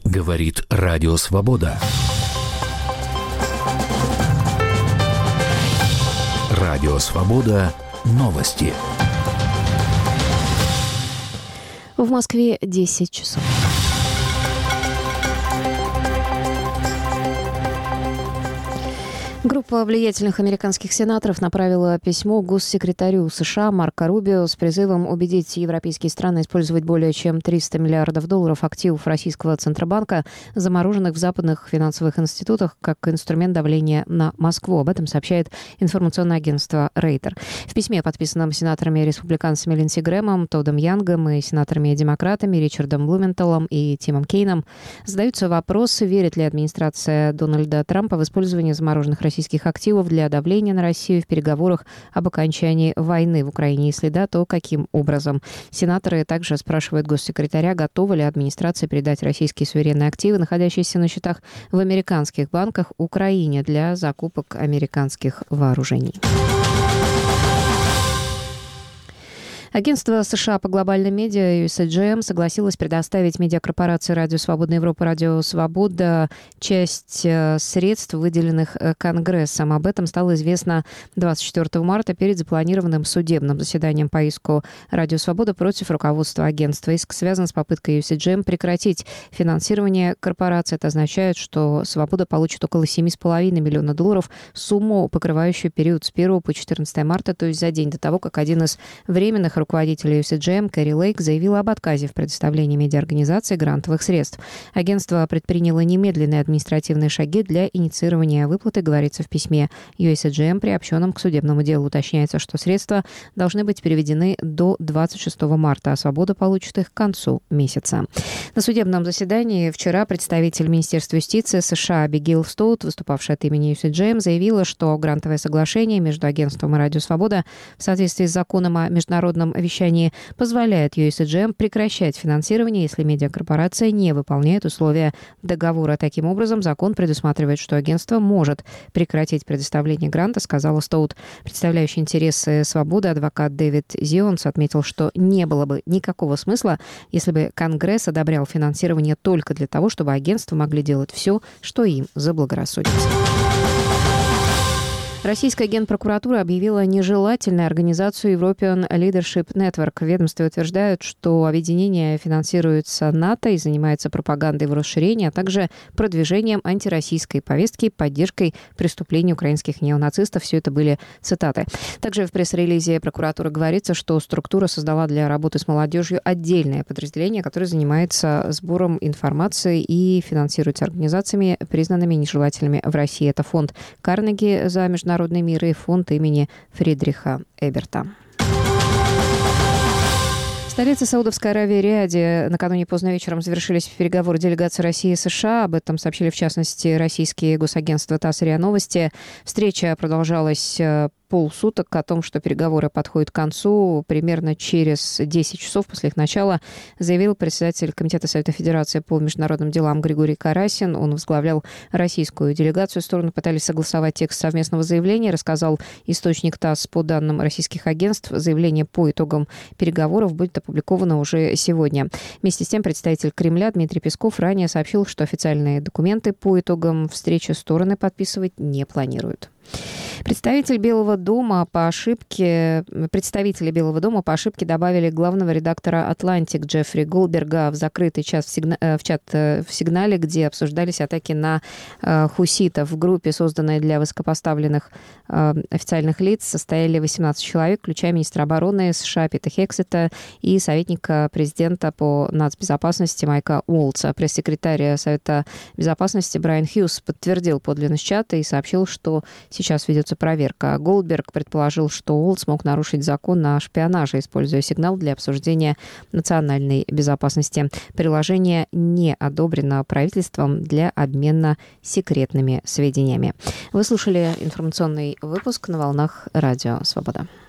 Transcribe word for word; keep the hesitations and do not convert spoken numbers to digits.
Говорит Радио Свобода. Радио Свобода. Новости. В Москве десять часов. Группа влиятельных американских сенаторов направила письмо госсекретарю США Марко Рубио с призывом убедить европейские страны использовать более чем триста миллиардов долларов активов российского Центробанка, замороженных в западных финансовых институтах, как инструмент давления на Москву. Об этом сообщает информационное агентство Рейтер. В письме, подписанном сенаторами-республиканцами Линдси Грэмом, Тоддом Янгом и сенаторами-демократами Ричардом Блументалом и Тимом Кейном, задаются вопросы, верит ли администрация Дональда Трампа в использование замороженных российских активов для давления на Россию в переговорах об окончании войны в Украине. Если да, то каким образом? Сенаторы также спрашивают госсекретаря, готова ли администрация передать российские суверенные активы, находящиеся на счетах в американских банках, Украине для закупок американских вооружений. Агентство США по глобальным медиа ю эс эй джи эм согласилось предоставить медиакорпорации «Радио Свобода Европа», «Радио Свобода» часть средств, выделенных Конгрессом. Об этом стало известно двадцать четвёртого марта перед запланированным судебным заседанием по иску «Радио Свобода» против руководства агентства. Иск связан с попыткой ю эс эй джи эм прекратить финансирование корпорации. Это означает, что «Свобода» получит около семь с половиной миллионов долларов, сумму, покрывающую период с первого по четырнадцатое марта, то есть за день до того, как один из временных руководитель ю эс эй джи эм Кэрри Лейк заявила об отказе в предоставлении медиаорганизации грантовых средств. Агентство предприняло немедленные административные шаги для инициирования выплаты, говорится в письме ю эс эй джи эм, приобщенном к судебному делу. Уточняется, что средства должны быть переведены до двадцать шестого марта, а «Свобода» получит их к концу месяца. На судебном заседании вчера представитель Министерства юстиции США Абигейл Стоут, выступавшая от имени ю эс эй джи эм, заявила, что грантовое соглашение между агентством и «Радио Свобода» в соответствии с законом о международном вещании позволяет ю эс эй джи эм прекращать финансирование, если медиакорпорация не выполняет условия договора. Таким образом, закон предусматривает, что агентство может прекратить предоставление гранта, сказала Стоут. Представляющий интересы «Свободы» адвокат Дэвид Зионс отметил, что не было бы никакого смысла, если бы Конгресс одобрял финансирование только для того, чтобы агентства могли делать все, что им заблагорассудится. Российская генпрокуратура объявила нежелательной организацию European Leadership Network. В ведомстве утверждают, что объединение финансируется НАТО и занимается пропагандой его расширения, а также продвижением антироссийской повестки, поддержкой преступлений украинских неонацистов. Все это были цитаты. Также в пресс-релизе прокуратуры говорится, что структура создала для работы с молодежью отдельное подразделение, которое занимается сбором информации и финансируется организациями, признанными нежелательными в России. Это фонд Карнеги за международный Народный мир и фонд имени Фридриха Эберта. В столице Саудовской Аравии Риаде накануне поздно вечером завершились переговоры делегации России и США. Об этом сообщили, в частности, российские госагентства ТАСС и РИА Новости. Встреча продолжалась полсуток. О том, что переговоры подходят к концу, примерно через десять часов после их начала, заявил председатель Комитета Совета Федерации по международным делам Григорий Карасин. Он возглавлял российскую делегацию. Стороны пытались согласовать текст совместного заявления, рассказал источник ТАСС. По данным российских агентств, заявление по итогам переговоров будет опубликовано уже сегодня. Вместе с тем, представитель Кремля Дмитрий Песков ранее сообщил, что официальные документы по итогам встречи стороны подписывать не планируют. Представитель Белого дома по ошибке, представители Белого дома по ошибке добавили главного редактора «Атлантик» Джеффри Голдберга в закрытый час в, сигна... в чат в сигнале, где обсуждались атаки на э, хуситов. В группе, созданной для высокопоставленных э, официальных лиц, состояли восемнадцать человек, включая министра обороны США Пита Хексета и советника президента по нацбезопасности Майка Уолтса. Пресс-секретарь Совета безопасности Брайан Хьюз подтвердил подлинность чата и сообщил, что сейчас ведется проверка. Голдберг предположил, что Уолтс мог нарушить закон о шпионаже, используя сигнал для обсуждения национальной безопасности. Приложение не одобрено правительством для обмена секретными сведениями. Вы слушали информационный выпуск на волнах Радио Свобода.